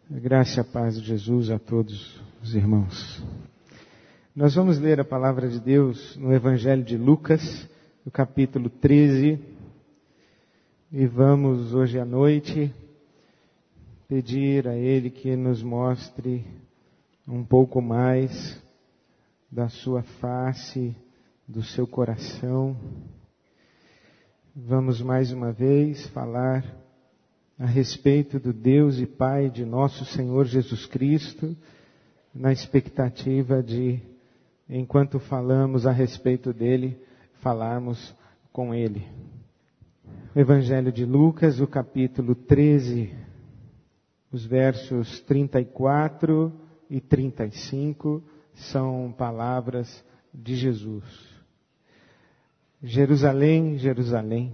A graça e a paz de Jesus a todos os irmãos. Nós vamos ler a palavra de Deus no Evangelho de Lucas, no capítulo 13. E vamos hoje à noite pedir a Ele que nos mostre um pouco mais da sua face, do seu coração. Vamos mais uma vez falar a respeito do Deus e Pai de nosso Senhor Jesus Cristo, na expectativa de, enquanto falamos a respeito dele, falarmos com ele. O Evangelho de Lucas, o capítulo 13, os versos 34 e 35, são palavras de Jesus. Jerusalém, Jerusalém,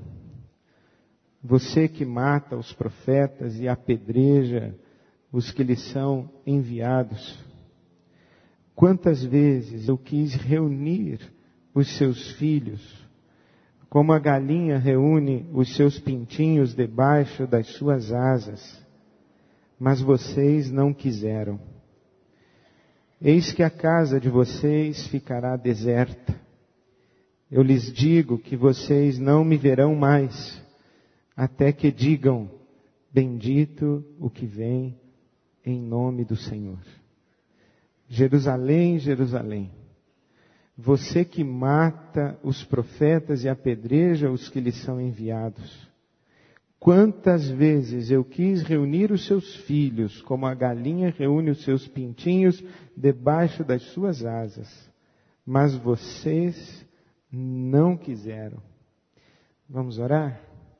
você que mata os profetas e apedreja os que lhes são enviados. Quantas vezes eu quis reunir os seus filhos, como a galinha reúne os seus pintinhos debaixo das suas asas, mas vocês não quiseram. Eis que a casa de vocês ficará deserta. Eu lhes digo que vocês não me verão mais, até que digam, bendito o que vem em nome do Senhor. Jerusalém, Jerusalém, você que mata os profetas e apedreja os que lhes são enviados. Quantas vezes eu quis reunir os seus filhos, como a galinha reúne os seus pintinhos debaixo das suas asas, mas vocês não quiseram. Vamos orar?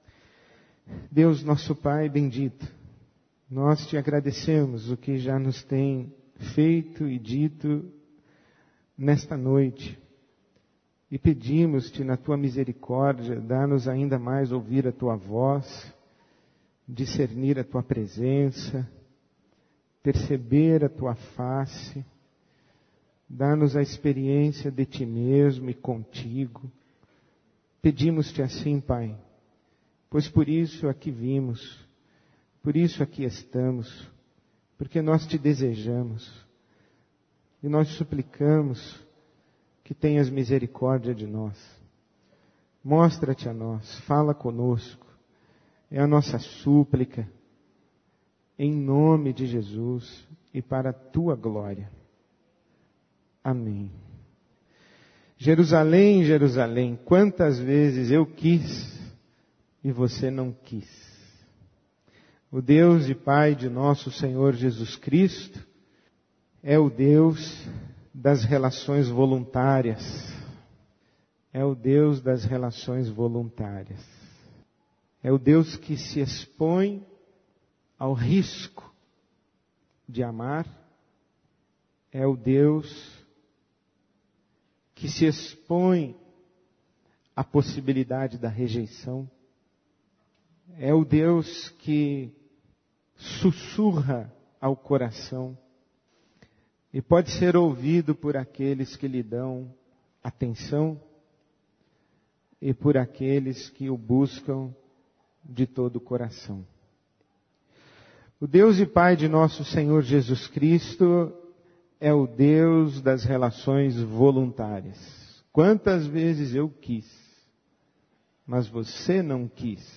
Deus, nosso Pai bendito, nós te agradecemos o que já nos tem feito e dito nesta noite. E pedimos-te na tua misericórdia, dá-nos ainda mais ouvir a tua voz, discernir a tua presença, perceber a tua face, dá-nos a experiência de ti mesmo e contigo. Pedimos-te assim, Pai, pois por isso aqui vimos, por isso aqui estamos, porque nós te desejamos e nós suplicamos que tenhas misericórdia de nós. Mostra-te a nós, fala conosco, é a nossa súplica, em nome de Jesus e para a tua glória. Amém. Jerusalém, Jerusalém, quantas vezes eu quis e você não quis. O Deus e Pai de nosso Senhor Jesus Cristo é o Deus das relações voluntárias. É o Deus das relações voluntárias. É o Deus que se expõe ao risco de amar. É o Deus que se expõe à possibilidade da rejeição. É o Deus que sussurra ao coração e pode ser ouvido por aqueles que lhe dão atenção e por aqueles que o buscam de todo o coração. O Deus e Pai de nosso Senhor Jesus Cristo é o Deus das relações voluntárias. Quantas vezes eu quis, mas você não quis.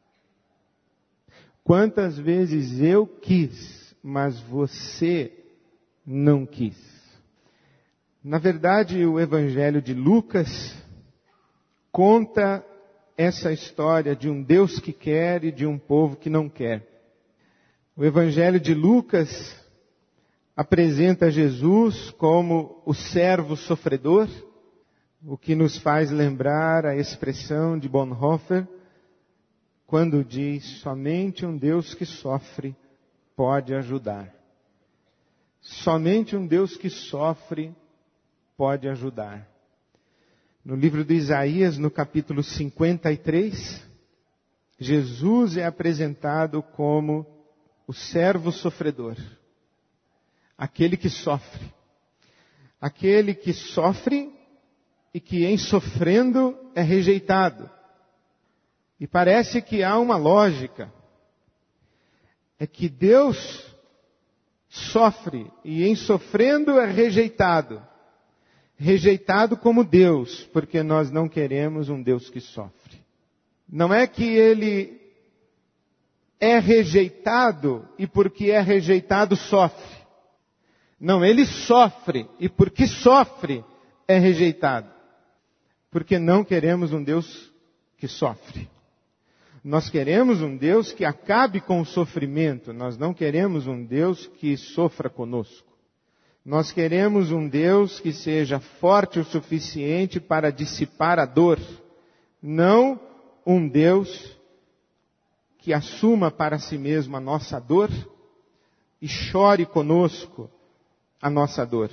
Quantas vezes eu quis, mas você não quis. Na verdade, o Evangelho de Lucas conta essa história de um Deus que quer e de um povo que não quer. O Evangelho de Lucas apresenta Jesus como o servo sofredor, o que nos faz lembrar a expressão de Bonhoeffer, quando diz, somente um Deus que sofre pode ajudar. Somente um Deus que sofre pode ajudar. No livro de Isaías, no capítulo 53, Jesus é apresentado como o servo sofredor. Aquele que sofre. Aquele que sofre e que em sofrendo é rejeitado. E parece que há uma lógica. É que Deus sofre, e em sofrendo é rejeitado. Rejeitado como Deus, porque nós não queremos um Deus que sofre. Não é que ele é rejeitado e porque é rejeitado sofre. Não, ele sofre e porque sofre é rejeitado. Porque não queremos um Deus que sofre. Nós queremos um Deus que acabe com o sofrimento. Nós não queremos um Deus que sofra conosco. Nós queremos um Deus que seja forte o suficiente para dissipar a dor. Não um Deus que assuma para si mesmo a nossa dor e chore conosco a nossa dor.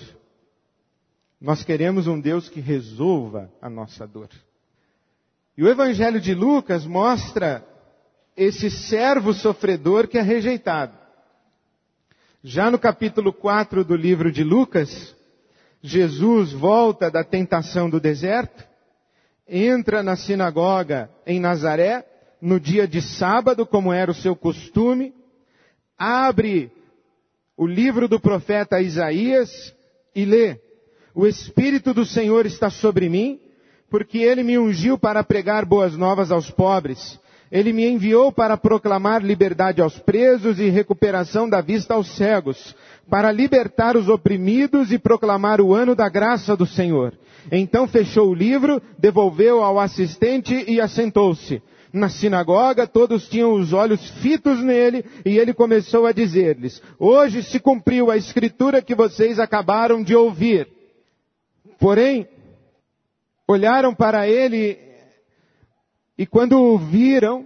Nós queremos um Deus que resolva a nossa dor. E o Evangelho de Lucas mostra esse servo sofredor que é rejeitado. Já no capítulo 4 do livro de Lucas, Jesus volta da tentação do deserto, entra na sinagoga em Nazaré, no dia de sábado, como era o seu costume, abre o livro do profeta Isaías e lê: o Espírito do Senhor está sobre mim, porque Ele me ungiu para pregar boas novas aos pobres. Ele me enviou para proclamar liberdade aos presos e recuperação da vista aos cegos, para libertar os oprimidos e proclamar o ano da graça do Senhor. Então fechou o livro, devolveu ao assistente e assentou-se. Na sinagoga, todos tinham os olhos fitos nele, e ele começou a dizer-lhes: hoje se cumpriu a escritura que vocês acabaram de ouvir. Porém, olharam para ele, e quando o viram,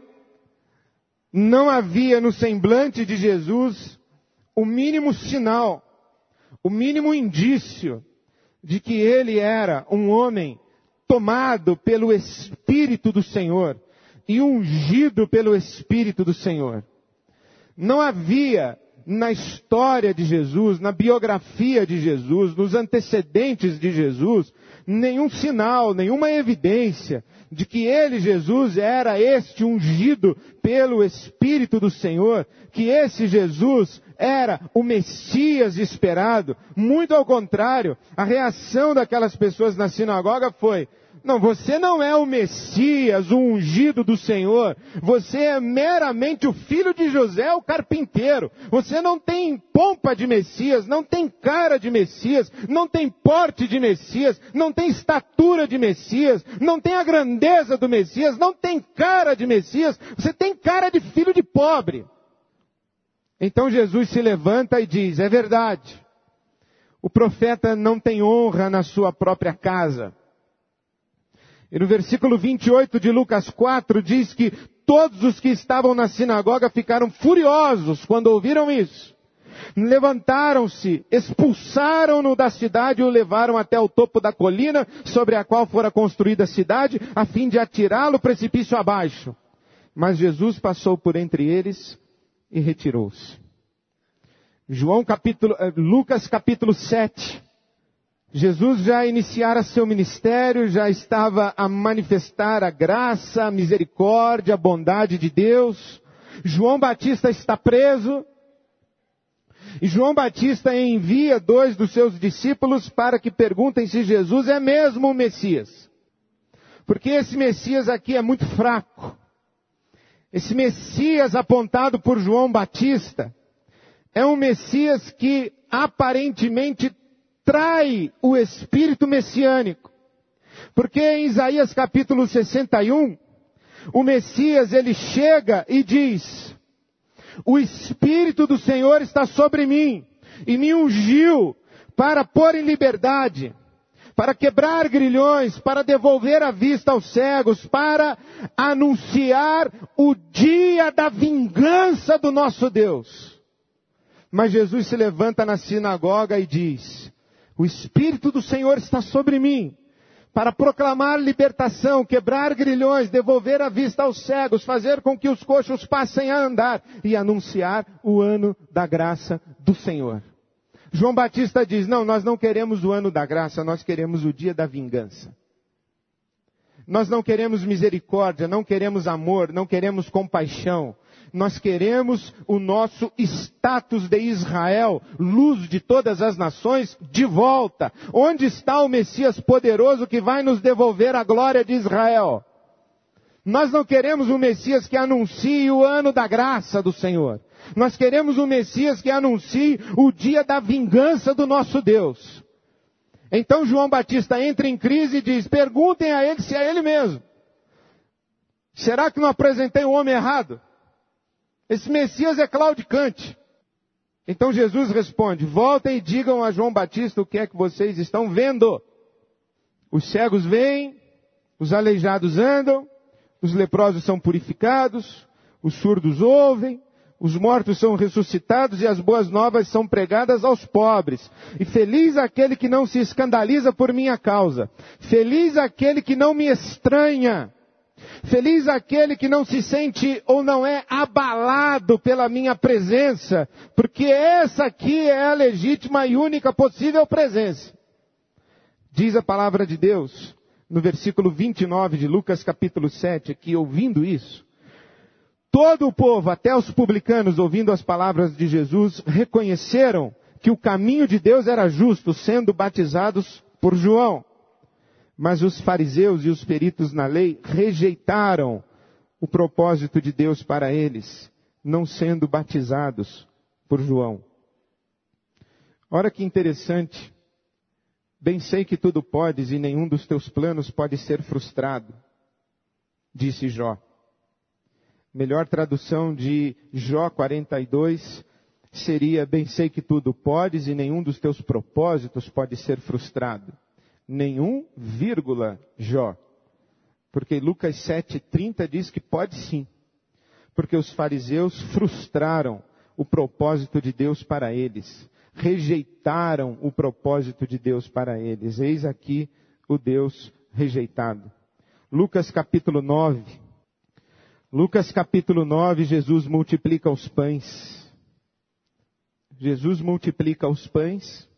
não havia no semblante de Jesus o mínimo sinal, o mínimo indício de que ele era um homem tomado pelo Espírito do Senhor e ungido pelo Espírito do Senhor. Não havia na história de Jesus, na biografia de Jesus, nos antecedentes de Jesus, nenhum sinal, nenhuma evidência de que ele, Jesus, era este ungido pelo Espírito do Senhor, que esse Jesus era o Messias esperado. Muito ao contrário, a reação daquelas pessoas na sinagoga foi: não, você não é o Messias, o ungido do Senhor. Você é meramente o filho de José, o carpinteiro. Você não tem pompa de Messias, não tem cara de Messias, não tem porte de Messias, não tem estatura de Messias, não tem a grandeza do Messias, não tem cara de Messias. Você tem cara de filho de pobre. Então Jesus se levanta e diz: é verdade. O profeta não tem honra na sua própria casa. E no versículo 28 de Lucas 4 diz que todos os que estavam na sinagoga ficaram furiosos quando ouviram isso. Levantaram-se, expulsaram-no da cidade e o levaram até o topo da colina sobre a qual fora construída a cidade, a fim de atirá-lo precipício abaixo. Mas Jesus passou por entre eles e retirou-se. Lucas capítulo 7. Jesus já iniciara seu ministério, já estava a manifestar a graça, a misericórdia, a bondade de Deus. João Batista está preso. E João Batista envia 2 dos seus discípulos para que perguntem se Jesus é mesmo o Messias. Porque esse Messias aqui é muito fraco. Esse Messias apontado por João Batista é um Messias que aparentemente trai o espírito messiânico. Porque em Isaías capítulo 61, o Messias ele chega e diz: o Espírito do Senhor está sobre mim e me ungiu para pôr em liberdade, para quebrar grilhões, para devolver a vista aos cegos, para anunciar o dia da vingança do nosso Deus. Mas Jesus se levanta na sinagoga e diz: o Espírito do Senhor está sobre mim, para proclamar libertação, quebrar grilhões, devolver a vista aos cegos, fazer com que os coxos passem a andar e anunciar o ano da graça do Senhor. João Batista diz: não, nós não queremos o ano da graça, nós queremos o dia da vingança. Nós não queremos misericórdia, não queremos amor, não queremos compaixão. Nós queremos o nosso status de Israel, luz de todas as nações, de volta. Onde está o Messias poderoso que vai nos devolver a glória de Israel? Nós não queremos um Messias que anuncie o ano da graça do Senhor. Nós queremos um Messias que anuncie o dia da vingança do nosso Deus. Então João Batista entra em crise e diz, perguntem a ele se é ele mesmo. Será que não apresentei o homem errado? Esse Messias é claudicante. Então Jesus responde, voltem e digam a João Batista o que é que vocês estão vendo. Os cegos veem, os aleijados andam, os leprosos são purificados, os surdos ouvem, os mortos são ressuscitados e as boas novas são pregadas aos pobres. E feliz aquele que não se escandaliza por minha causa. Feliz aquele que não me estranha. Feliz aquele que não se sente ou não é abalado pela minha presença. Porque essa aqui é a legítima e única possível presença. Diz a palavra de Deus, no versículo 29 de Lucas capítulo 7, que ouvindo isso, todo o povo, até os publicanos, ouvindo as palavras de Jesus, reconheceram que o caminho de Deus era justo, sendo batizados por João. Mas os fariseus e os peritos na lei rejeitaram o propósito de Deus para eles, não sendo batizados por João. Ora que interessante. Bem sei que tudo podes e nenhum dos teus planos pode ser frustrado, disse Jó. Melhor tradução de Jó 42 seria, bem sei que tudo podes e nenhum dos teus propósitos pode ser frustrado. Nenhum, vírgula, Jó. Porque Lucas 7,30 diz que pode sim. Porque os fariseus frustraram o propósito de Deus para eles. Rejeitaram o propósito de Deus para eles. Eis aqui o Deus rejeitado. Lucas capítulo 9. Lucas capítulo 9, Jesus multiplica os pães. Jesus multiplica os pães.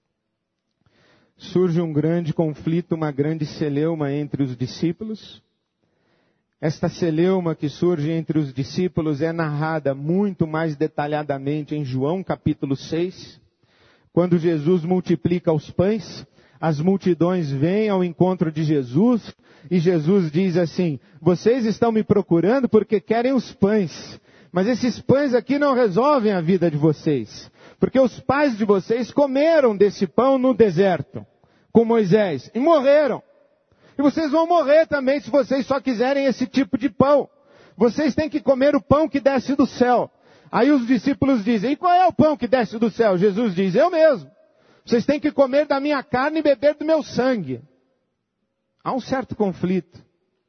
Surge um grande conflito, uma grande celeuma entre os discípulos. Esta celeuma que surge entre os discípulos é narrada muito mais detalhadamente em João capítulo 6. Quando Jesus multiplica os pães, as multidões vêm ao encontro de Jesus e Jesus diz assim, vocês estão me procurando porque querem os pães, mas esses pães aqui não resolvem a vida de vocês, porque os pais de vocês comeram desse pão no deserto, com Moisés, e morreram. E vocês vão morrer também se vocês só quiserem esse tipo de pão. Vocês têm que comer o pão que desce do céu. Aí os discípulos dizem, e qual é o pão que desce do céu? Jesus diz, eu mesmo. Vocês têm que comer da minha carne e beber do meu sangue. Há um certo conflito.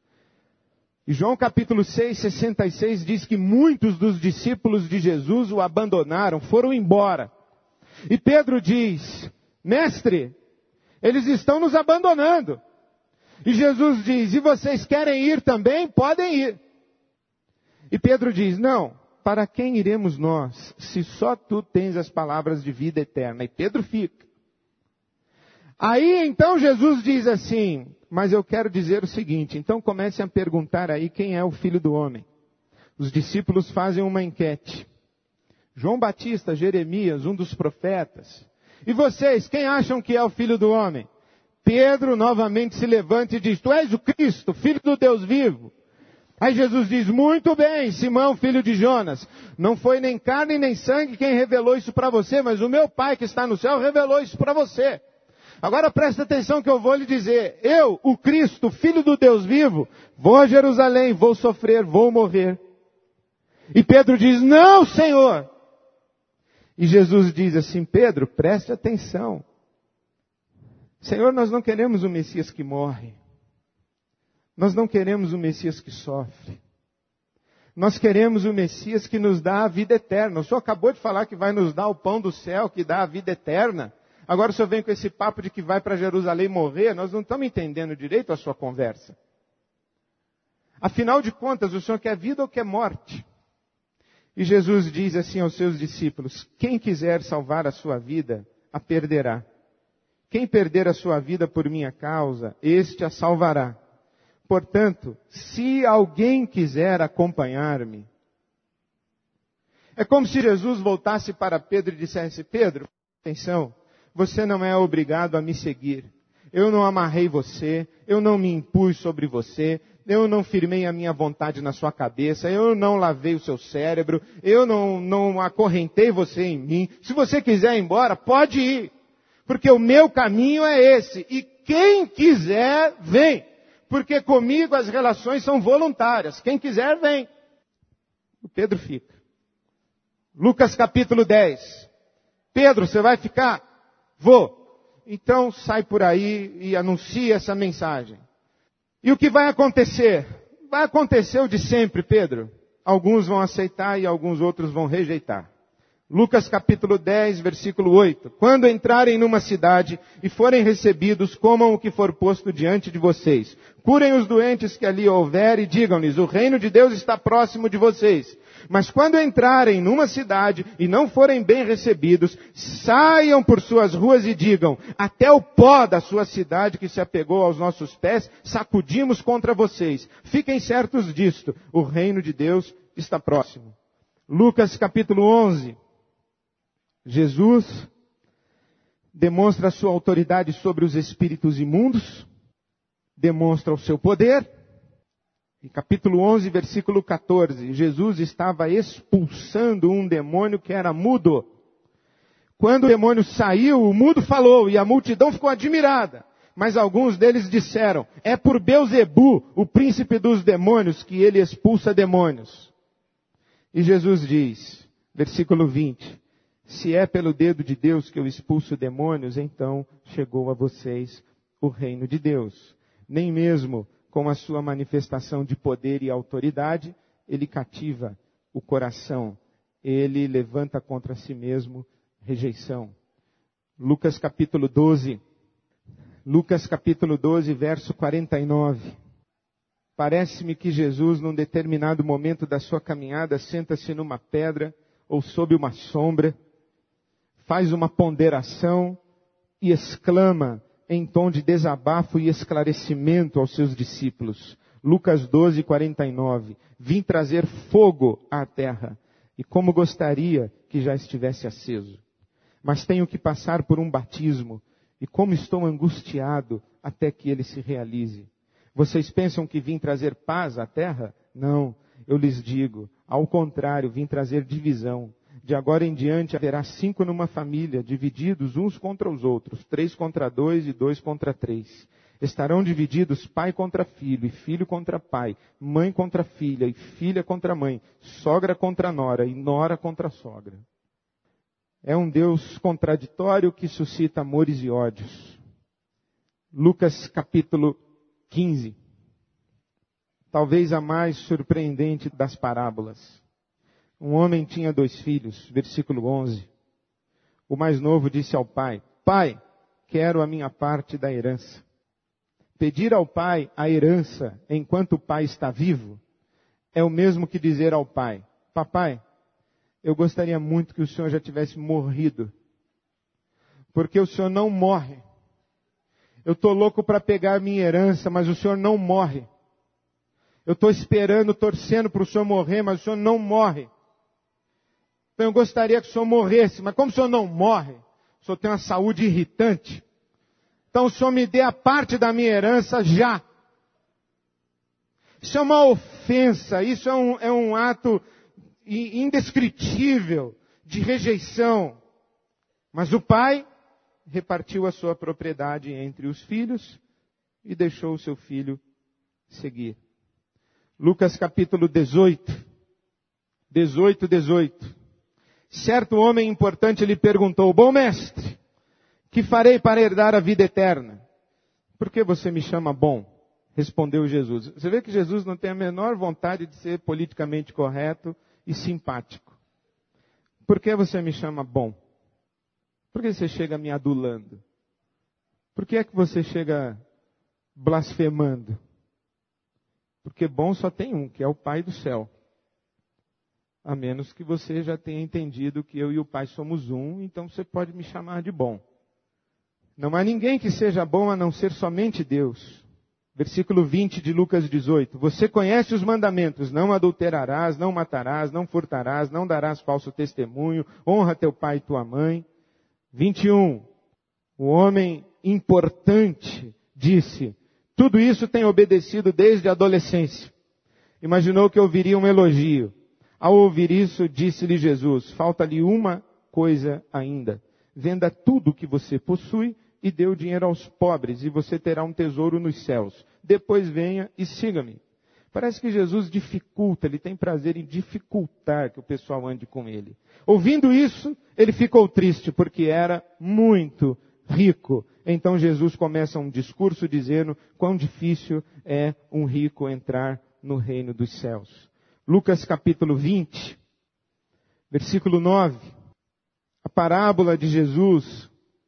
E João capítulo 6, 66 diz que muitos dos discípulos de Jesus o abandonaram, foram embora. E Pedro diz, mestre, eles estão nos abandonando. E Jesus diz, e vocês querem ir também? Podem ir. E Pedro diz, não, para quem iremos nós, se só tu tens as palavras de vida eterna? E Pedro fica. Aí então Jesus diz assim, mas eu quero dizer o seguinte, então comecem a perguntar aí quem é o Filho do Homem. Os discípulos fazem uma enquete. João Batista, Jeremias, um dos profetas. E vocês, quem acham que é o Filho do Homem? Pedro novamente se levanta e diz, tu és o Cristo, Filho do Deus vivo. Aí Jesus diz, muito bem, Simão, filho de Jonas. Não foi nem carne nem sangue quem revelou isso para você, mas o meu Pai que está no céu revelou isso para você. Agora presta atenção que eu vou lhe dizer. Eu, o Cristo, Filho do Deus vivo, vou a Jerusalém, vou sofrer, vou morrer. E Pedro diz, não, Senhor. E Jesus diz assim, Pedro, preste atenção. Senhor, nós não queremos o Messias que morre. Nós não queremos o Messias que sofre. Nós queremos o Messias que nos dá a vida eterna. O Senhor acabou de falar que vai nos dar o pão do céu, que dá a vida eterna. Agora o Senhor vem com esse papo de que vai para Jerusalém morrer. Nós não estamos entendendo direito a sua conversa. Afinal de contas, o Senhor quer vida ou quer morte? E Jesus diz assim aos seus discípulos, quem quiser salvar a sua vida, a perderá. Quem perder a sua vida por minha causa, este a salvará. Portanto, se alguém quiser acompanhar-me, É como se Jesus voltasse para Pedro e dissesse: Pedro, atenção, você não é obrigado a me seguir. Eu não amarrei você, eu não me impus sobre você, eu não firmei a minha vontade na sua cabeça, eu não lavei o seu cérebro, eu não acorrentei você em mim. Se você quiser ir embora, pode ir. Porque o meu caminho é esse. E quem quiser, vem. Porque comigo as relações são voluntárias. Quem quiser, vem. O Pedro fica. Lucas capítulo 10. Pedro, você vai ficar? Vou. Então sai por aí e anuncia essa mensagem. E o que vai acontecer? Vai acontecer o de sempre, Pedro. Alguns vão aceitar e alguns outros vão rejeitar. Lucas capítulo 10, versículo 8. Quando entrarem numa cidade e forem recebidos, comam o que for posto diante de vocês. Curem os doentes que ali houver e digam-lhes: o reino de Deus está próximo de vocês. Mas quando entrarem numa cidade e não forem bem recebidos, saiam por suas ruas e digam: até o pó da sua cidade que se apegou aos nossos pés, sacudimos contra vocês. Fiquem certos disto, o reino de Deus está próximo. Lucas capítulo 11. Jesus demonstra a sua autoridade sobre os espíritos imundos, demonstra o seu poder. Em capítulo 11, versículo 14, Jesus estava expulsando um demônio que era mudo. Quando o demônio saiu, o mudo falou e a multidão ficou admirada. Mas alguns deles disseram: é por Belzebu, o príncipe dos demônios, que ele expulsa demônios. E Jesus diz, versículo 20, se é pelo dedo de Deus que eu expulso demônios, então chegou a vocês o reino de Deus. Nem mesmo com a sua manifestação de poder e autoridade, ele cativa o coração. Ele levanta contra si mesmo rejeição. Lucas capítulo 12, verso 49. Parece-me que Jesus, num determinado momento da sua caminhada, senta-se numa pedra ou sob uma sombra, faz uma ponderação e exclama em tom de desabafo e esclarecimento aos seus discípulos. Lucas 12, 49. Vim trazer fogo à terra, e como gostaria que já estivesse aceso. Mas tenho que passar por um batismo, e como estou angustiado até que ele se realize. Vocês pensam que vim trazer paz à terra? Não, eu lhes digo, ao contrário, vim trazer divisão. De agora em diante haverá 5 numa família, divididos uns contra os outros, 3 contra 2 e 2 contra 3. Estarão divididos pai contra filho, e filho contra pai, mãe contra filha, e filha contra mãe, sogra contra nora, e nora contra sogra. É um Deus contraditório que suscita amores e ódios. Lucas capítulo 15. Talvez a mais surpreendente das parábolas. Um homem tinha 2 filhos, versículo 11. O mais novo disse ao pai: Pai, quero a minha parte da herança. Pedir ao pai a herança enquanto o pai está vivo é o mesmo que dizer ao pai: Papai, eu gostaria muito que o senhor já tivesse morrido, porque o senhor não morre. Eu estou louco para pegar minha herança, mas o senhor não morre. Eu estou esperando, torcendo para o senhor morrer, mas o senhor não morre. Então eu gostaria que o senhor morresse, mas como o senhor não morre, o senhor tem uma saúde irritante, então o senhor me dê a parte da minha herança já. Isso é uma ofensa, isso é um ato indescritível de rejeição. Mas o pai repartiu a sua propriedade entre os filhos e deixou o seu filho seguir. Lucas capítulo 18. 18. Certo homem importante lhe perguntou: Bom mestre, que farei para herdar a vida eterna? Por que você me chama bom? Respondeu Jesus. Você vê que Jesus não tem a menor vontade de ser politicamente correto e simpático. Por que você me chama bom? Por que você chega me adulando? Por que é que você chega blasfemando? Porque bom só tem um, que é o Pai do céu. A menos que você já tenha entendido que eu e o Pai somos um, então você pode me chamar de bom. Não há ninguém que seja bom a não ser somente Deus. Versículo 20 de Lucas 18. Você conhece os mandamentos: não adulterarás, não matarás, não furtarás, não darás falso testemunho, honra teu pai e tua mãe. 21. O homem importante disse: tudo isso tem obedecido desde a adolescência. Imaginou que ouviria um elogio. Ao ouvir isso, disse-lhe Jesus: falta-lhe uma coisa ainda. Venda tudo o que você possui e dê o dinheiro aos pobres, e você terá um tesouro nos céus. Depois venha e siga-me. Parece que Jesus dificulta, ele tem prazer em dificultar que o pessoal ande com ele. Ouvindo isso, ele ficou triste, porque era muito rico. Então Jesus começa um discurso dizendo quão difícil é um rico entrar no reino dos céus. Lucas capítulo 20, versículo 9. A parábola de Jesus.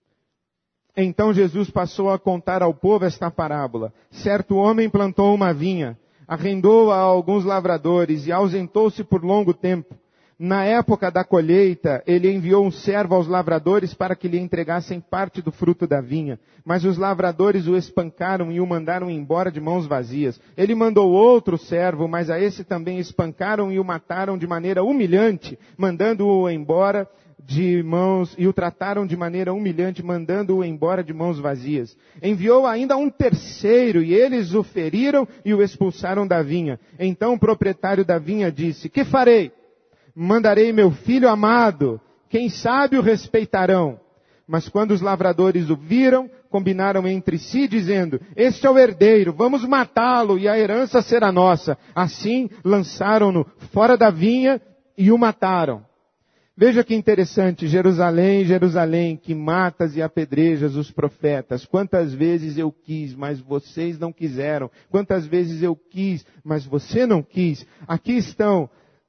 Então Jesus passou a contar ao povo esta parábola. Certo homem plantou uma vinha, arrendou-a a alguns lavradores e ausentou-se por longo tempo. Na época da colheita, ele enviou um servo aos lavradores para que lhe entregassem parte do fruto da vinha. Mas os lavradores o espancaram e o mandaram embora de mãos vazias. Ele mandou outro servo, mas a esse também espancaram e o mataram de maneira humilhante, mandando-o embora de mãos, e o trataram de maneira humilhante, mandando-o embora de mãos vazias. Enviou ainda um terceiro, e eles o feriram e o expulsaram da vinha. Então o proprietário da vinha disse: que farei? Mandarei meu filho amado, quem sabe o respeitarão. Mas quando os lavradores o viram, combinaram entre si, dizendo: este é o herdeiro, vamos matá-lo e a herança será nossa. Assim lançaram-no fora da vinha e o mataram. Veja que interessante: Jerusalém, Jerusalém, que matas e apedrejas os profetas. Quantas vezes eu quis, mas vocês não quiseram. Quantas vezes eu quis, mas você não quis. Aqui estão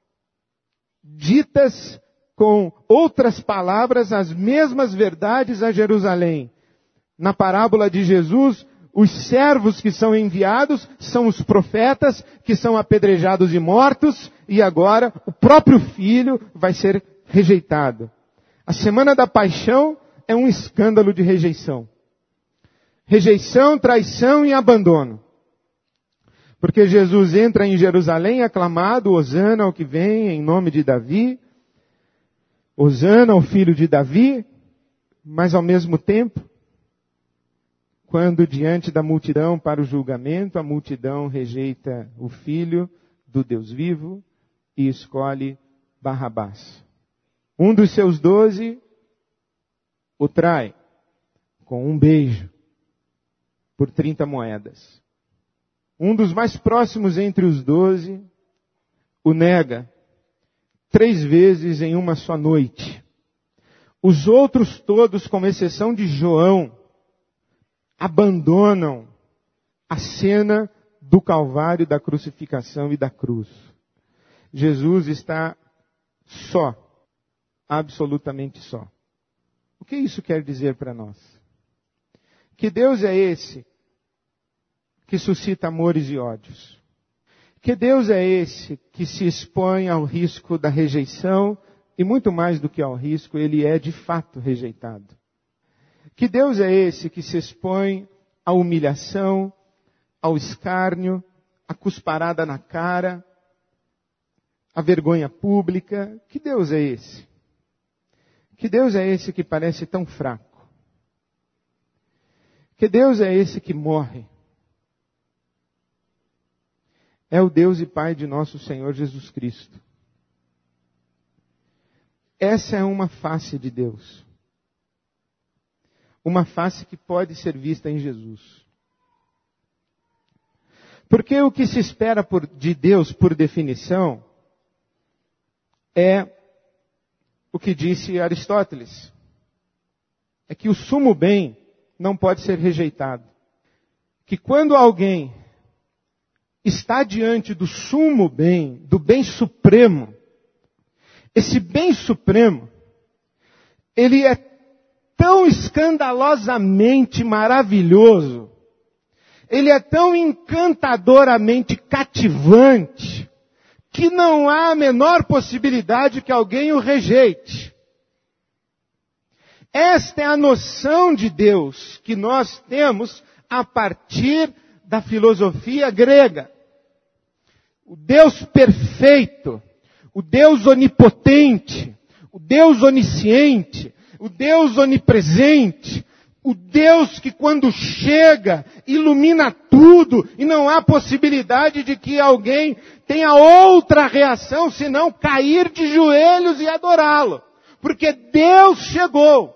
ditas com outras palavras as mesmas verdades a Jerusalém. Na parábola de Jesus, os servos que são enviados são os profetas que são apedrejados e mortos, e agora o próprio filho vai ser rejeitado. A semana da paixão é um escândalo de rejeição. Rejeição, traição e abandono. Porque Jesus entra em Jerusalém aclamado: Hosana ao que vem em nome de Davi. Hosana ao filho de Davi. Mas ao mesmo tempo, quando diante da multidão para o julgamento, a multidão rejeita o filho do Deus vivo e escolhe Barrabás. Um dos seus 12 o trai com um beijo por 30 moedas. Um dos mais próximos entre os 12 o nega 3 vezes em uma só noite. Os outros todos, com exceção de João, abandonam a cena do Calvário, da crucificação e da cruz. Jesus está só. Absolutamente só. O que isso quer dizer para nós? Que Deus é esse que suscita amores e ódios. Que Deus é esse que se expõe ao risco da rejeição, e muito mais do que ao risco, ele é de fato rejeitado. Que Deus é esse que se expõe à humilhação, ao escárnio, à cusparada na cara, à vergonha pública. Que Deus é esse? Que Deus é esse que parece tão fraco? Que Deus é esse que morre? É o Deus e Pai de nosso Senhor Jesus Cristo. Essa é uma face de Deus. Uma face que pode ser vista em Jesus. Porque o que se espera de Deus, por definição, é o que disse Aristóteles. É que o sumo bem não pode ser rejeitado. Que quando alguém está diante do sumo bem, do bem supremo, esse bem supremo, ele é tão escandalosamente maravilhoso, ele é tão encantadoramente cativante, que não há a menor possibilidade que alguém o rejeite. Esta é a noção de Deus que nós temos a partir da filosofia grega. O Deus perfeito, o Deus onipotente, o Deus onisciente, o Deus onipresente, o Deus que quando chega, ilumina tudo e não há possibilidade de que alguém tenha outra reação senão cair de joelhos e adorá-lo. Porque Deus chegou.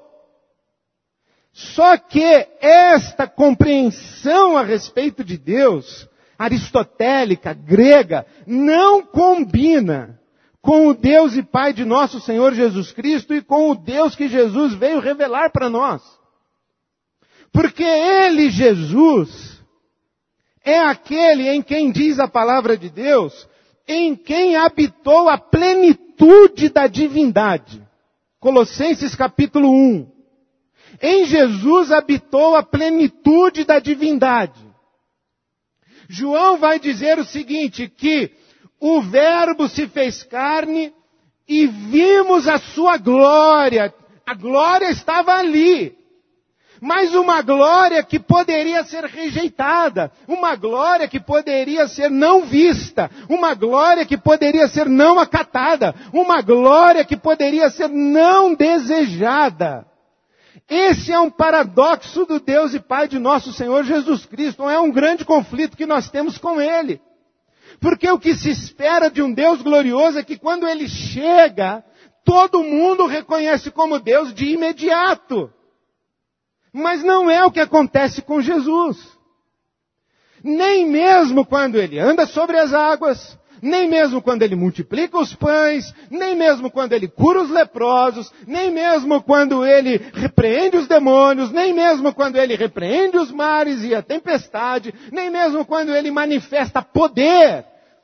Só que esta compreensão a respeito de Deus, aristotélica, grega, não combina com o Deus e Pai de nosso Senhor Jesus Cristo e com o Deus que Jesus veio revelar para nós. Porque Ele, Jesus, é aquele em quem diz a palavra de Deus, em quem habitou a plenitude da divindade. Colossenses capítulo 1. Em Jesus habitou a plenitude da divindade. João vai dizer o seguinte, que o Verbo se fez carne e vimos a sua glória. A glória estava ali. Mas uma glória que poderia ser rejeitada, uma glória que poderia ser não vista, uma glória que poderia ser não acatada, uma glória que poderia ser não desejada. Esse é um paradoxo do Deus e Pai de nosso Senhor Jesus Cristo, é um grande conflito que nós temos com Ele. Porque o que se espera de um Deus glorioso é que quando Ele chega, todo mundo o reconhece como Deus de imediato. Mas não é o que acontece com Jesus. Nem mesmo quando Ele anda sobre as águas, nem mesmo quando Ele multiplica os pães, nem mesmo quando Ele cura os leprosos, nem mesmo quando Ele repreende os demônios, nem mesmo quando Ele repreende os mares e a tempestade, nem mesmo quando Ele manifesta poder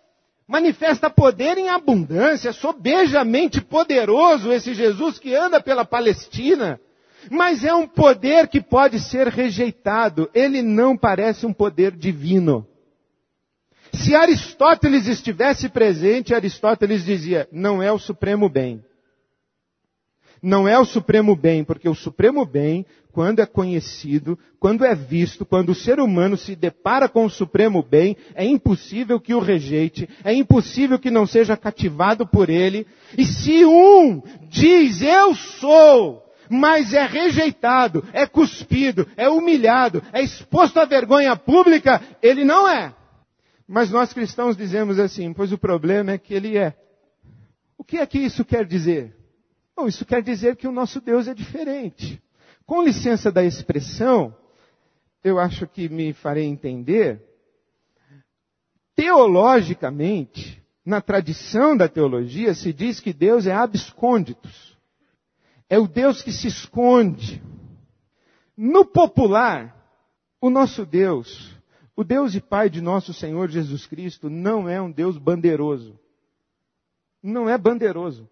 em abundância, sobejamente poderoso esse Jesus que anda pela Palestina. Mas é um poder que pode ser rejeitado. Ele não parece um poder divino. Se Aristóteles estivesse presente, Aristóteles dizia, não é o supremo bem. Não é o supremo bem, porque o supremo bem, quando é conhecido, quando é visto, quando o ser humano se depara com o supremo bem, é impossível que o rejeite, é impossível que não seja cativado por ele. E se um diz, eu sou, mas é rejeitado, é cuspido, é humilhado, é exposto à vergonha pública, ele não é. Mas nós cristãos dizemos assim, pois o problema é que ele é. O que é que isso quer dizer? Bom, isso quer dizer que o nosso Deus é diferente. Com licença da expressão, eu acho que me farei entender, teologicamente, na tradição da teologia, se diz que Deus é abscônditos. É o Deus que se esconde. No popular, o nosso Deus, o Deus e Pai de nosso Senhor Jesus Cristo, não é um Deus bandeiroso. Não é bandeiroso.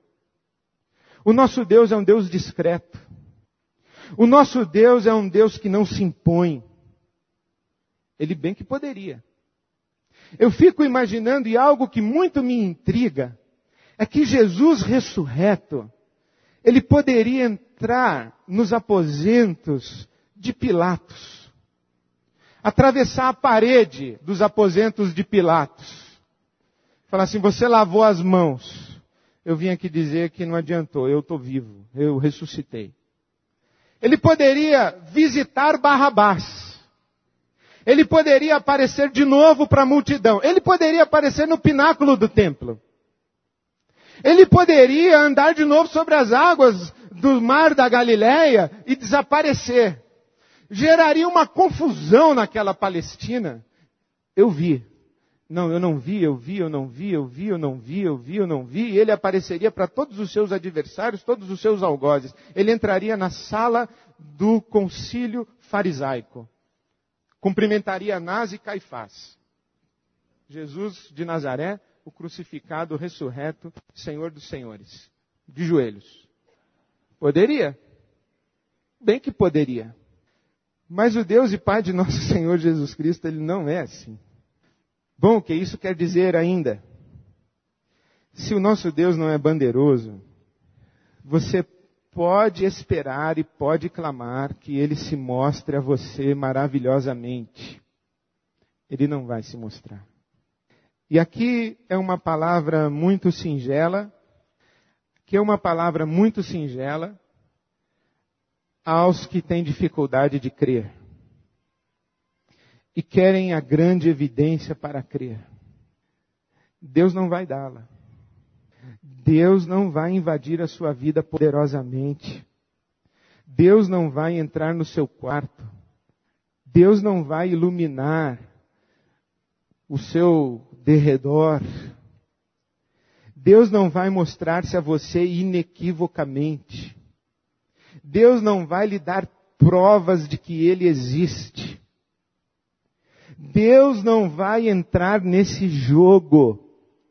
O nosso Deus é um Deus discreto. O nosso Deus é um Deus que não se impõe. Ele bem que poderia. Eu fico imaginando, e algo que muito me intriga, é que Jesus ressurreto, ele poderia entrar nos aposentos de Pilatos. Atravessar a parede dos aposentos de Pilatos. Falar assim, você lavou as mãos. Eu vim aqui dizer que não adiantou, eu estou vivo, eu ressuscitei. Ele poderia visitar Barrabás. Ele poderia aparecer de novo para a multidão. Ele poderia aparecer no pináculo do templo. Ele poderia andar de novo sobre as águas do mar da Galileia e desaparecer. Geraria uma confusão naquela Palestina. Eu vi. Não, eu não vi, eu vi, eu não vi, eu vi, eu não vi, eu vi, eu não vi. E ele apareceria para todos os seus adversários, todos os seus algozes. Ele entraria na sala do concílio farisaico. Cumprimentaria Anás e Caifás. Jesus de Nazaré, o crucificado, o ressurreto, Senhor dos senhores. De joelhos. Poderia? Bem que poderia. Mas o Deus e Pai de nosso Senhor Jesus Cristo, Ele não é assim. Bom, o que isso quer dizer ainda? Se o nosso Deus não é bandeiroso, você pode esperar e pode clamar que Ele se mostre a você maravilhosamente. Ele não vai se mostrar. E aqui é uma palavra muito singela, aos que têm dificuldade de crer. E querem a grande evidência para crer. Deus não vai dá-la. Deus não vai invadir a sua vida poderosamente. Deus não vai entrar no seu quarto. Deus não vai iluminar o seu derredor. Deus não vai mostrar-se a você inequivocamente. Deus não vai lhe dar provas de que Ele existe. Deus não vai entrar nesse jogo.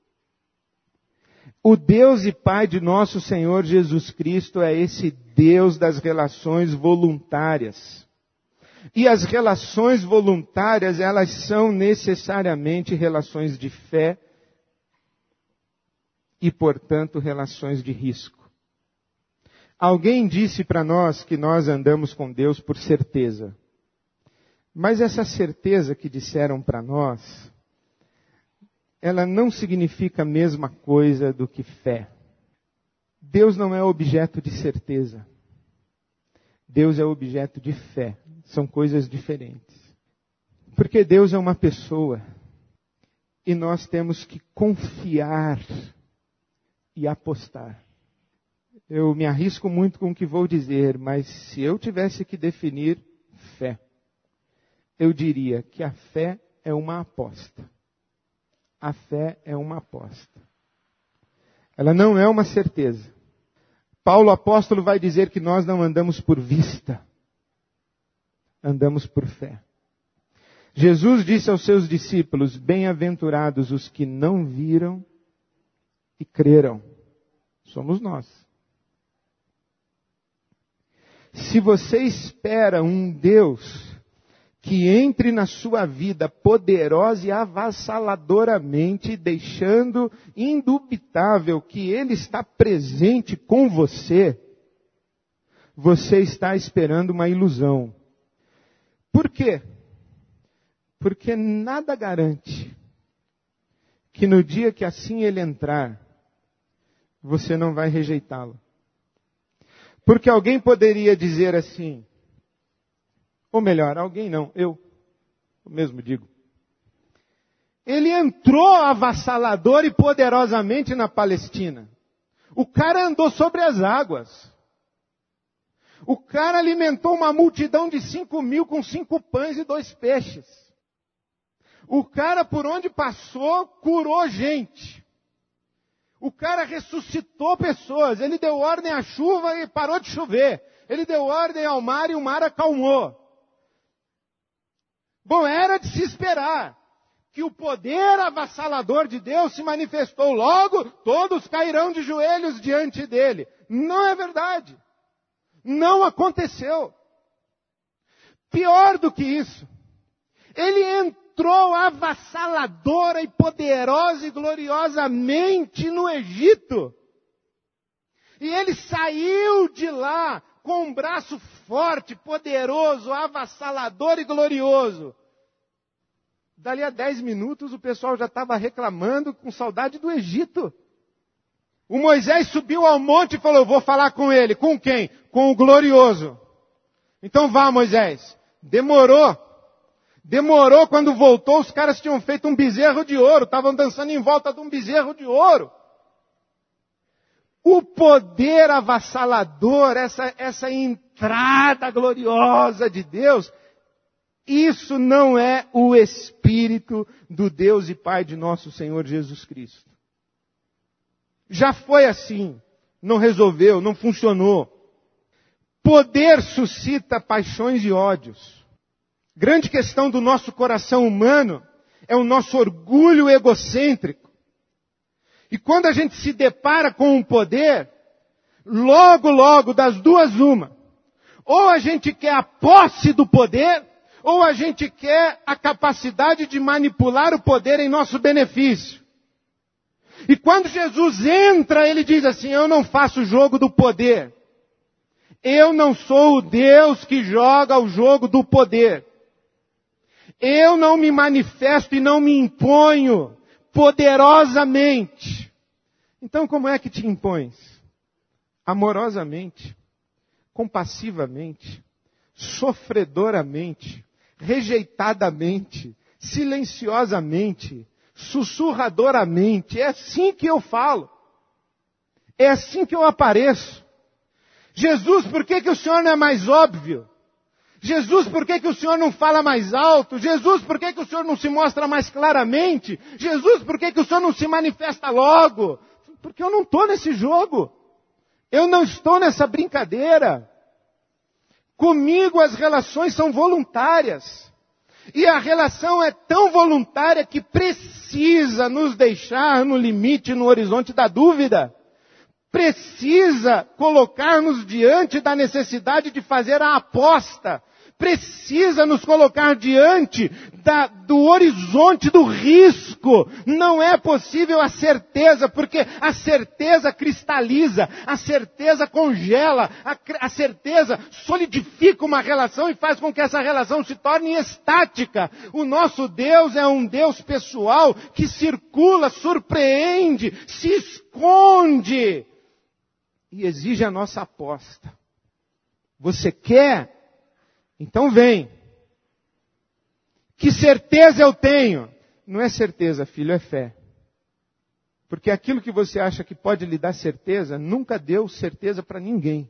O Deus e Pai de nosso Senhor Jesus Cristo é esse Deus das relações voluntárias. E as relações voluntárias, elas são necessariamente relações de fé e, portanto, relações de risco. Alguém disse para nós que nós andamos com Deus por certeza. Mas essa certeza que disseram para nós, ela não significa a mesma coisa do que fé. Deus não é objeto de certeza. Deus é objeto de fé. São coisas diferentes. Porque Deus é uma pessoa. E nós temos que confiar e apostar. Eu me arrisco muito com o que vou dizer, mas se eu tivesse que definir fé, eu diria que a fé é uma aposta. A fé é uma aposta. Ela não é uma certeza. Paulo apóstolo vai dizer que nós não andamos por vista. Andamos por fé. Jesus disse aos seus discípulos, bem-aventurados os que não viram e creram. Somos nós. Se você espera um Deus que entre na sua vida poderosa e avassaladoramente, deixando indubitável que Ele está presente com você, você está esperando uma ilusão. Por quê? Porque nada garante que no dia que assim Ele entrar, você não vai rejeitá-lo. Porque alguém poderia dizer assim, ou melhor, alguém não, eu mesmo digo. Ele entrou avassalador e poderosamente na Palestina. O cara andou sobre as águas. O cara alimentou uma multidão de 5.000 com 5 pães e 2 peixes. O cara, por onde passou, curou gente. O cara ressuscitou pessoas. Ele deu ordem à chuva e parou de chover. Ele deu ordem ao mar e o mar acalmou. Bom, era de se esperar que o poder avassalador de Deus se manifestou logo, todos cairão de joelhos diante dele. Não é verdade. Não aconteceu. Pior do que isso, ele entrou avassaladora e poderosa e gloriosamente no Egito. E ele saiu de lá com um braço forte, poderoso, avassalador e glorioso. Dali a 10 minutos o pessoal já estava reclamando com saudade do Egito. O Moisés subiu ao monte e falou, vou falar com ele. Com quem? Com o glorioso. Então vá, Moisés. Demorou. Quando voltou, os caras tinham feito um bezerro de ouro. Estavam dançando em volta de um bezerro de ouro. O poder avassalador, essa entrada gloriosa de Deus, isso não é o Espírito do Deus e Pai de nosso Senhor Jesus Cristo. Já foi assim, não resolveu, não funcionou. Poder suscita paixões e ódios. Grande questão do nosso coração humano é o nosso orgulho egocêntrico. E quando a gente se depara com um poder, logo, das duas uma. Ou a gente quer a posse do poder, ou a gente quer a capacidade de manipular o poder em nosso benefício. E quando Jesus entra, ele diz assim, eu não faço o jogo do poder. Eu não sou o Deus que joga o jogo do poder. Eu não me manifesto e não me imponho poderosamente. Então como é que te impões? Amorosamente, compassivamente, sofredoramente, rejeitadamente, silenciosamente, sussurradoramente. É assim que eu falo. É assim que eu apareço. Jesus, por que o Senhor não é mais óbvio? Jesus, por que o Senhor não fala mais alto? Jesus, por que o Senhor não se mostra mais claramente? Jesus, por que o Senhor não se manifesta logo? Porque eu não estou nesse jogo. Eu não estou nessa brincadeira. Comigo as relações são voluntárias. E a relação é tão voluntária que precisa nos deixar no limite, no horizonte da dúvida. Precisa colocar-nos diante da necessidade de fazer a aposta. Precisa nos colocar diante do horizonte do risco. Não é possível a certeza, porque a certeza cristaliza, a certeza congela, a certeza solidifica uma relação e faz com que essa relação se torne estática. O nosso Deus é um Deus pessoal que circula, surpreende, se esconde e exige a nossa aposta. Você quer? Então vem. Que certeza eu tenho? Não é certeza, filho, é fé. Porque aquilo que você acha que pode lhe dar certeza, nunca deu certeza para ninguém.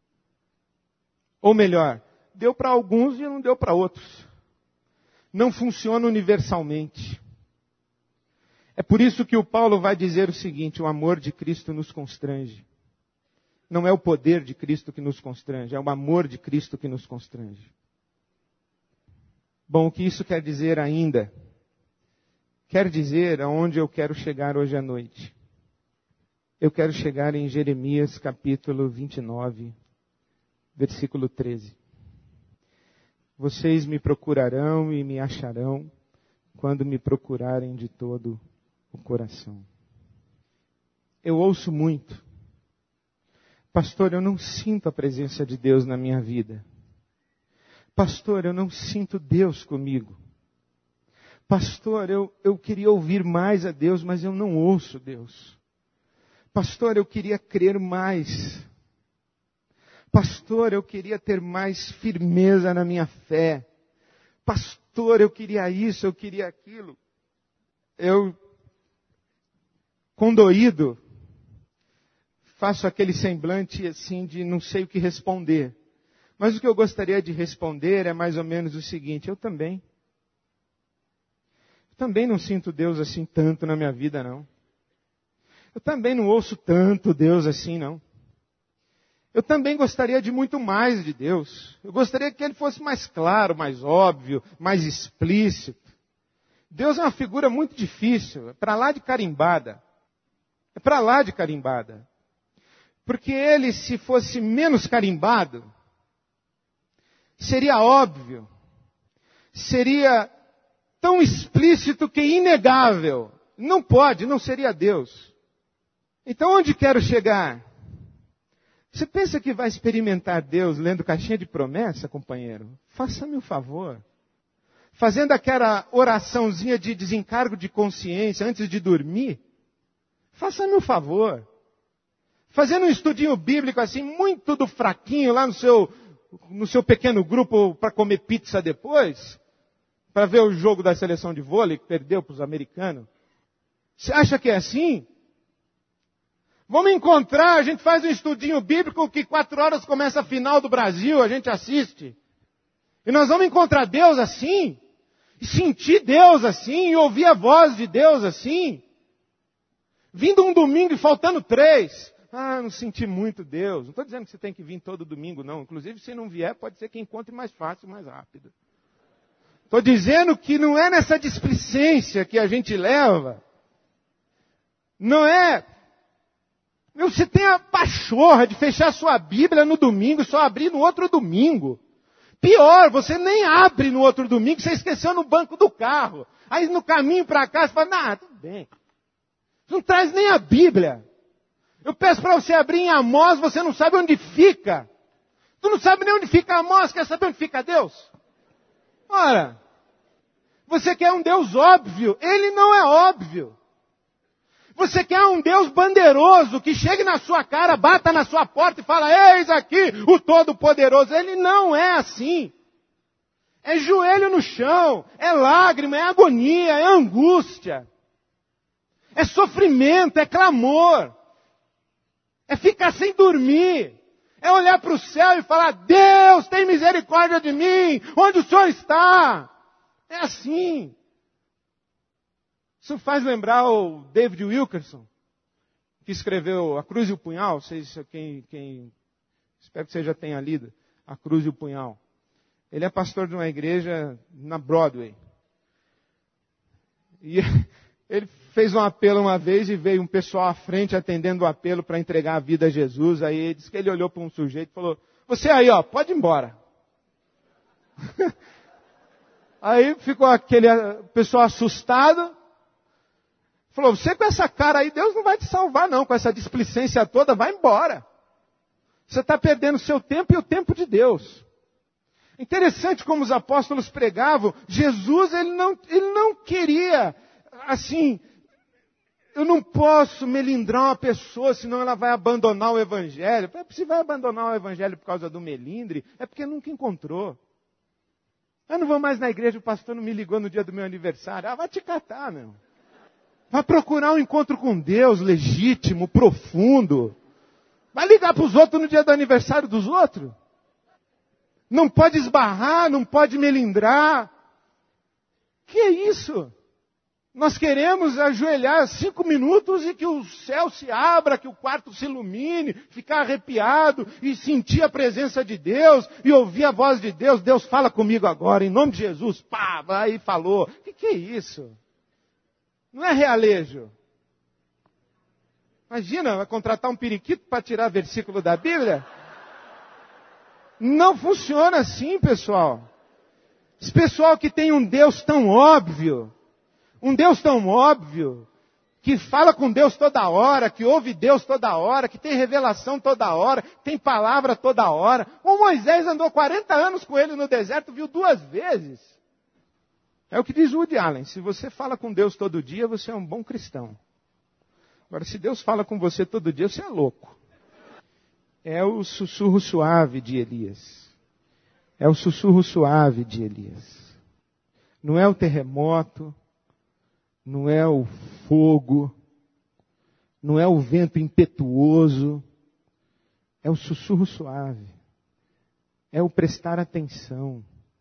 Ou melhor, deu para alguns e não deu para outros. Não funciona universalmente. É por isso que o Paulo vai dizer o seguinte: o amor de Cristo nos constrange. Não é o poder de Cristo que nos constrange, é o amor de Cristo que nos constrange. Bom, o que isso quer dizer ainda? Quer dizer aonde eu quero chegar hoje à noite. Eu quero chegar em Jeremias capítulo 29, versículo 13. Vocês me procurarão e me acharão quando me procurarem de todo o coração. Eu ouço muito: pastor, eu não sinto a presença de Deus na minha vida. Pastor, eu não sinto Deus comigo. Pastor, eu queria ouvir mais a Deus, mas eu não ouço Deus. Pastor, eu queria crer mais. Pastor, eu queria ter mais firmeza na minha fé. Pastor, eu queria isso, eu queria aquilo. Eu, condoído, faço aquele semblante assim de não sei o que responder. Mas o que eu gostaria de responder é mais ou menos o seguinte: eu também não sinto Deus assim tanto na minha vida, não. Eu também não ouço tanto Deus assim, não. Eu também gostaria de muito mais de Deus. Eu gostaria que Ele fosse mais claro, mais óbvio, mais explícito. Deus é uma figura muito difícil, é para lá de carimbada. É para lá de carimbada. Porque Ele, se fosse menos carimbado, seria óbvio, seria tão explícito que inegável. Não pode, não seria Deus. Então onde quero chegar? Você pensa que vai experimentar Deus lendo caixinha de promessa, companheiro? Faça-me um favor. Fazendo aquela oraçãozinha de desencargo de consciência antes de dormir? Faça-me um favor. Fazendo um estudinho bíblico assim, muito do fraquinho lá no seu pequeno grupo para comer pizza depois, para ver o jogo da seleção de vôlei que perdeu para os americanos. Você acha que é assim? Vamos encontrar, a gente faz um estudinho bíblico que 4 horas começa a final do Brasil, a gente assiste. E nós vamos encontrar Deus assim, e sentir Deus assim, e ouvir a voz de Deus assim. Vindo um domingo e faltando 3. Não senti muito Deus. Não estou dizendo que você tem que vir todo domingo, não. Inclusive, se não vier, pode ser que encontre mais fácil, mais rápido. Estou dizendo que não é nessa displicência que a gente leva. Não é. Você tem a pachorra de fechar sua Bíblia no domingo e só abrir no outro domingo. Pior, você nem abre no outro domingo, você esqueceu no banco do carro. Aí no caminho para cá, você fala, tudo bem. Você não traz nem a Bíblia. Eu peço para você abrir em Amós, você não sabe onde fica. Tu não sabe nem onde fica Amós, quer saber onde fica Deus? Ora, Você quer um Deus óbvio? Ele não é óbvio. Você quer um Deus bandeiroso, que chegue na sua cara, bata na sua porta e fala, eis aqui o Todo-Poderoso. Ele não é assim. É joelho no chão, é lágrima, é agonia, é angústia. É sofrimento, é clamor. É ficar sem dormir. É olhar para o céu e falar, Deus, tem misericórdia de mim. Onde o Senhor está? É assim. Isso faz lembrar o David Wilkerson, que escreveu A Cruz e o Punhal. Vocês, espero que você já tenha lido A Cruz e o Punhal. Ele é pastor de uma igreja na Broadway. E ele fez um apelo uma vez e veio um pessoal à frente atendendo o apelo para entregar a vida a Jesus. Aí ele disse que ele olhou para um sujeito e falou, você aí, ó, pode ir embora. Aí ficou aquele pessoal assustado. Falou, você com essa cara aí, Deus não vai te salvar não, com essa displicência toda, vai embora. Você está perdendo o seu tempo e o tempo de Deus. Interessante como os apóstolos pregavam, Jesus, ele não queria, assim, eu não posso melindrar uma pessoa, senão ela vai abandonar o Evangelho. Se vai abandonar o Evangelho por causa do melindre, é porque nunca encontrou. Eu não vou mais na igreja, o pastor não me ligou no dia do meu aniversário. Ah, vai te catar, meu. Vai procurar um encontro com Deus legítimo, profundo. Vai ligar para os outros no dia do aniversário dos outros. Não pode esbarrar, não pode melindrar. Que é isso? Nós queremos ajoelhar 5 minutos e que o céu se abra, que o quarto se ilumine, ficar arrepiado e sentir a presença de Deus e ouvir a voz de Deus. Deus fala comigo agora, em nome de Jesus. Pá, vai e falou. Que é isso? Não é realejo. Imagina, vai contratar um periquito para tirar versículo da Bíblia? Não funciona assim, pessoal. Esse pessoal que tem um Deus tão óbvio, que fala com Deus toda hora, que ouve Deus toda hora, que tem revelação toda hora, tem palavra toda hora. O Moisés andou 40 anos com ele no deserto, viu 2 vezes. É o que diz Woody Allen, se você fala com Deus todo dia, você é um bom cristão. Agora, se Deus fala com você todo dia, você é louco. É o sussurro suave de Elias. É o sussurro suave de Elias. Não é o terremoto, não é o fogo, não é o vento impetuoso, é o sussurro suave. É o prestar atenção.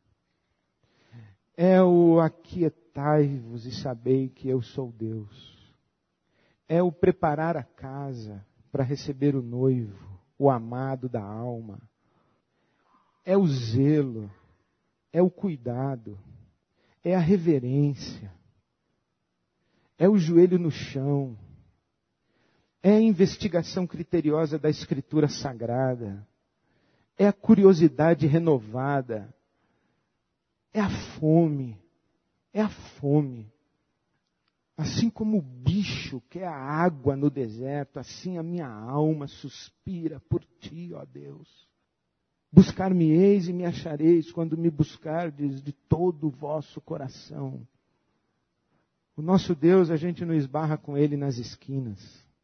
É o aquietai-vos e sabei que eu sou Deus. É o preparar a casa para receber o noivo, o amado da alma. É o zelo, é o cuidado, é a reverência, é o joelho no chão, é a investigação criteriosa da Escritura Sagrada, é a curiosidade renovada, é a fome, é a fome. Assim como o bicho quer a água no deserto, assim a minha alma suspira por ti, ó Deus. Buscar-me-eis e me achareis quando me buscardes de todo o vosso coração. O nosso Deus, a gente não esbarra com Ele nas esquinas.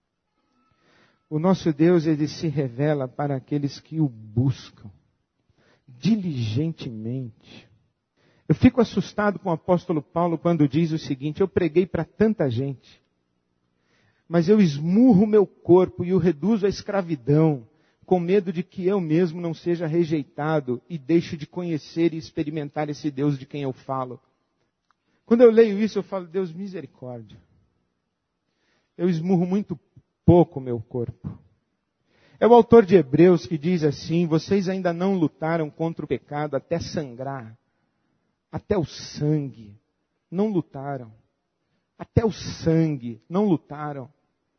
O nosso Deus, Ele se revela para aqueles que o buscam diligentemente. Eu fico assustado com o apóstolo Paulo quando diz o seguinte, eu preguei para tanta gente, mas eu esmurro o meu corpo e o reduzo à escravidão, com medo de que eu mesmo não seja rejeitado e deixe de conhecer e experimentar esse Deus de quem eu falo. Quando eu leio isso, eu falo, Deus, misericórdia. Eu esmurro muito pouco o meu corpo. É o autor de Hebreus que diz assim, vocês ainda não lutaram contra o pecado até sangrar. Até o sangue, não lutaram. Até o sangue, não lutaram.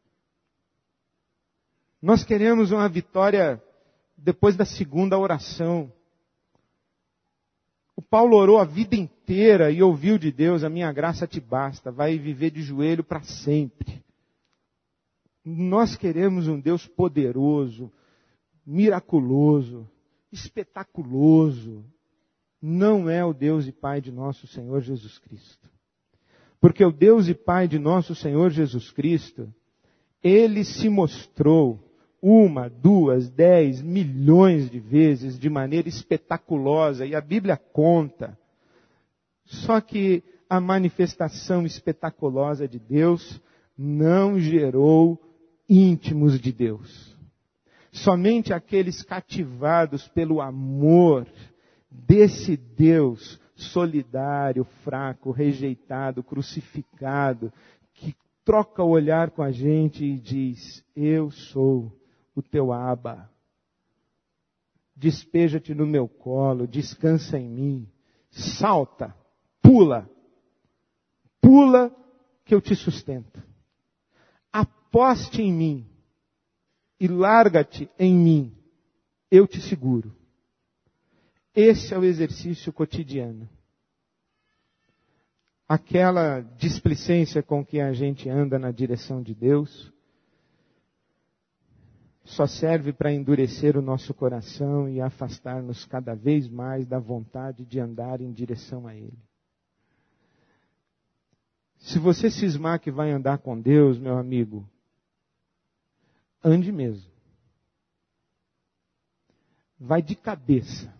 Nós queremos uma vitória depois da segunda oração. O Paulo orou a vida inteira e ouviu de Deus, a minha graça te basta, vai viver de joelho para sempre. Nós queremos um Deus poderoso, miraculoso, espetaculoso. não é o Deus e Pai de nosso Senhor Jesus Cristo. Porque o Deus e Pai de nosso Senhor Jesus Cristo, Ele se mostrou 1, 2, 10 milhões de vezes de maneira espetaculosa, e a Bíblia conta. Só que a manifestação espetaculosa de Deus não gerou íntimos de Deus. Somente aqueles cativados pelo amor desse Deus solidário, fraco, rejeitado, crucificado, que troca o olhar com a gente e diz: eu sou o teu Abba. Despeja-te no meu colo, descansa em mim, salta, pula que eu te sustento. Aposte em mim e larga-te em mim, eu te seguro. Esse é o exercício cotidiano. Aquela displicência com que a gente anda na direção de Deus só serve para endurecer o nosso coração e afastar-nos cada vez mais da vontade de andar em direção a Ele. Se você cismar que vai andar com Deus, meu amigo, ande mesmo. Vai de cabeça.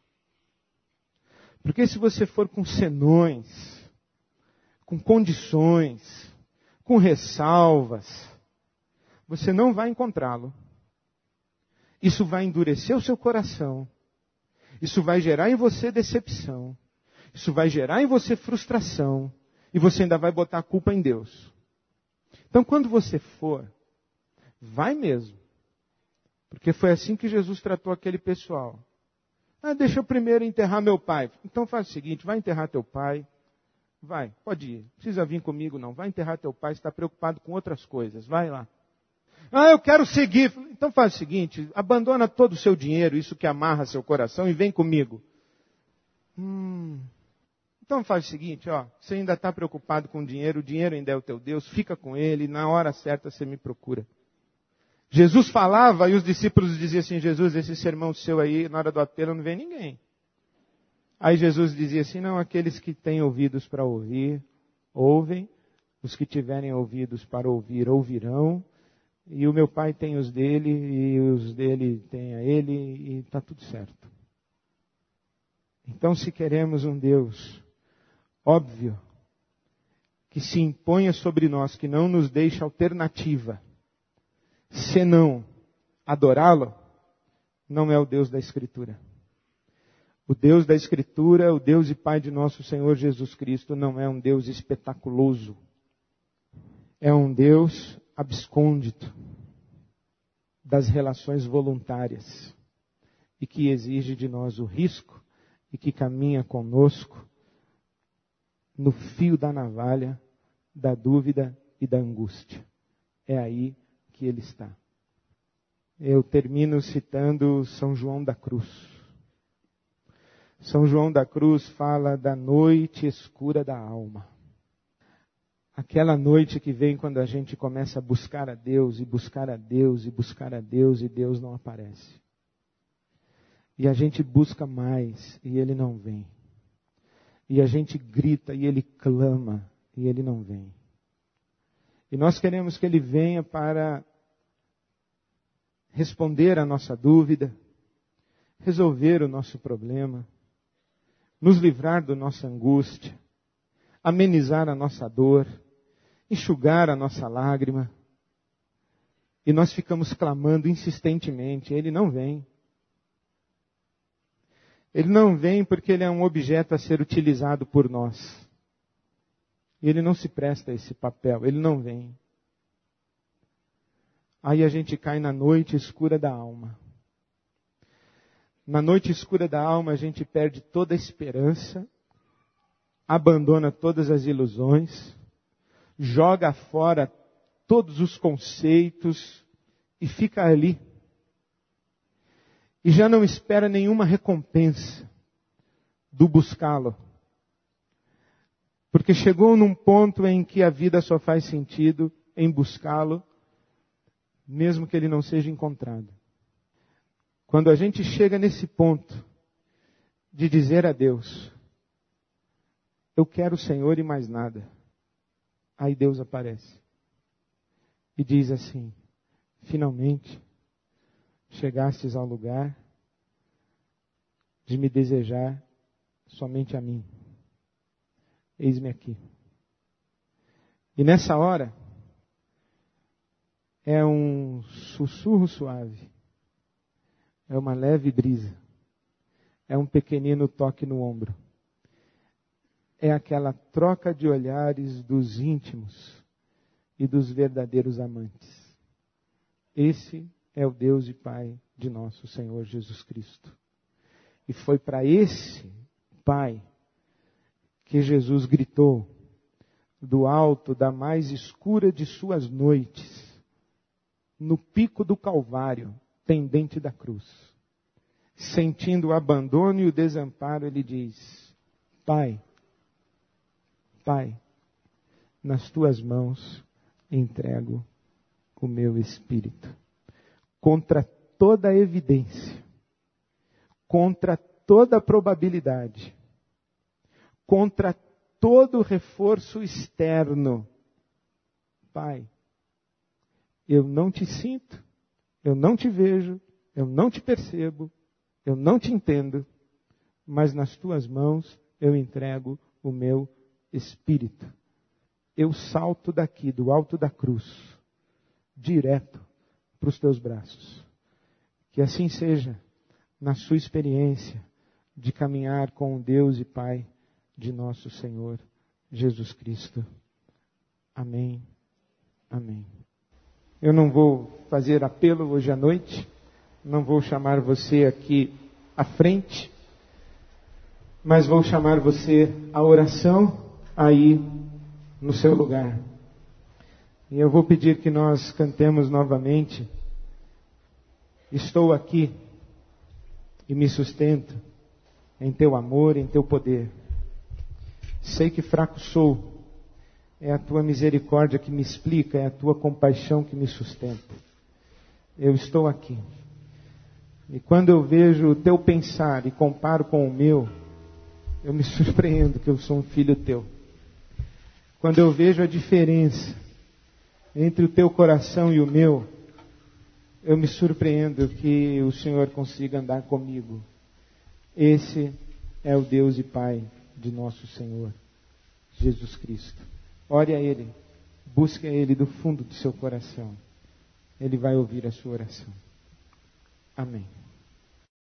Porque se você for com senões, com condições, com ressalvas, você não vai encontrá-lo. Isso vai endurecer o seu coração. Isso vai gerar em você decepção. Isso vai gerar em você frustração. E você ainda vai botar a culpa em Deus. Então, quando você for, vai mesmo. Porque foi assim que Jesus tratou aquele pessoal. Deixa eu primeiro enterrar meu pai. Então faz o seguinte, vai enterrar teu pai. Vai, pode ir. Não precisa vir comigo não. Vai enterrar teu pai, você está preocupado com outras coisas. Vai lá. Eu quero seguir. Então faz o seguinte, abandona todo o seu dinheiro, isso que amarra seu coração, e vem comigo. Então faz o seguinte, você ainda está preocupado com o dinheiro ainda é o teu Deus, fica com ele, na hora certa você me procura. Jesus falava e os discípulos diziam assim: Jesus, esse sermão seu aí, na hora do apelo não vem ninguém. Aí Jesus dizia assim: não, aqueles que têm ouvidos para ouvir, ouvem, os que tiverem ouvidos para ouvir, ouvirão, e o meu Pai tem os dele, e os dele têm a ele, e está tudo certo. Então, se queremos um Deus óbvio, que se imponha sobre nós, que não nos deixe alternativa, senão adorá-lo, não é o Deus da Escritura. O Deus da Escritura, o Deus e Pai de nosso Senhor Jesus Cristo, não é um Deus espetaculoso. É um Deus abscôndito das relações voluntárias e que exige de nós o risco e que caminha conosco no fio da navalha, da dúvida e da angústia. É aí que Ele está. Eu termino citando São João da Cruz. São João da Cruz fala da noite escura da alma. Aquela noite que vem quando a gente começa a buscar a Deus, e buscar a Deus, e buscar a Deus, e Deus não aparece. E a gente busca mais, e Ele não vem. E a gente grita, e Ele clama, e Ele não vem. E nós queremos que Ele venha para responder à nossa dúvida, resolver o nosso problema, nos livrar da nossa angústia, amenizar a nossa dor, enxugar a nossa lágrima. E nós ficamos clamando insistentemente, Ele não vem. Ele não vem porque Ele é um objeto a ser utilizado por nós. Ele não se presta a esse papel, Ele não vem. Aí a gente cai na noite escura da alma. Na noite escura da alma a gente perde toda a esperança, abandona todas as ilusões, joga fora todos os conceitos e fica ali. E já não espera nenhuma recompensa do buscá-lo. Porque chegou num ponto em que a vida só faz sentido em buscá-lo, mesmo que ele não seja encontrado. Quando a gente chega nesse ponto, de dizer a Deus: eu quero o Senhor e mais nada. Aí Deus aparece e diz assim: finalmente chegastes ao lugar de me desejar somente a mim. Eis-me aqui. E nessa hora, é um sussurro suave, é uma leve brisa, é um pequenino toque no ombro, é aquela troca de olhares dos íntimos e dos verdadeiros amantes. Esse é o Deus e Pai de nosso Senhor Jesus Cristo. E foi para esse Pai que Jesus gritou do alto da mais escura de suas noites, no pico do Calvário, pendente da cruz. Sentindo o abandono e o desamparo, ele diz: Pai, Pai, nas tuas mãos entrego o meu espírito. Contra toda a evidência, contra toda a probabilidade, contra todo reforço externo, Pai, eu não te sinto, eu não te vejo, eu não te percebo, eu não te entendo, mas nas tuas mãos eu entrego o meu espírito. Eu salto daqui, do alto da cruz, direto para os teus braços. Que assim seja na sua experiência de caminhar com o Deus e Pai de nosso Senhor Jesus Cristo. Amém. Amém. Eu não vou fazer apelo hoje à noite, não vou chamar você aqui à frente, mas vou chamar você à oração aí no seu lugar. E eu vou pedir que nós cantemos novamente: estou aqui e me sustento em teu amor, em teu poder. Sei que fraco sou, é a tua misericórdia que me explica, é a tua compaixão que me sustenta. Eu estou aqui. E quando eu vejo o teu pensar e comparo com o meu, eu me surpreendo que eu sou um filho teu. Quando eu vejo a diferença entre o teu coração e o meu, eu me surpreendo que o Senhor consiga andar comigo. Esse é o Deus e Pai de nosso Senhor Jesus Cristo. Ore a Ele, busque a Ele do fundo do seu coração. Ele vai ouvir a sua oração. Amém.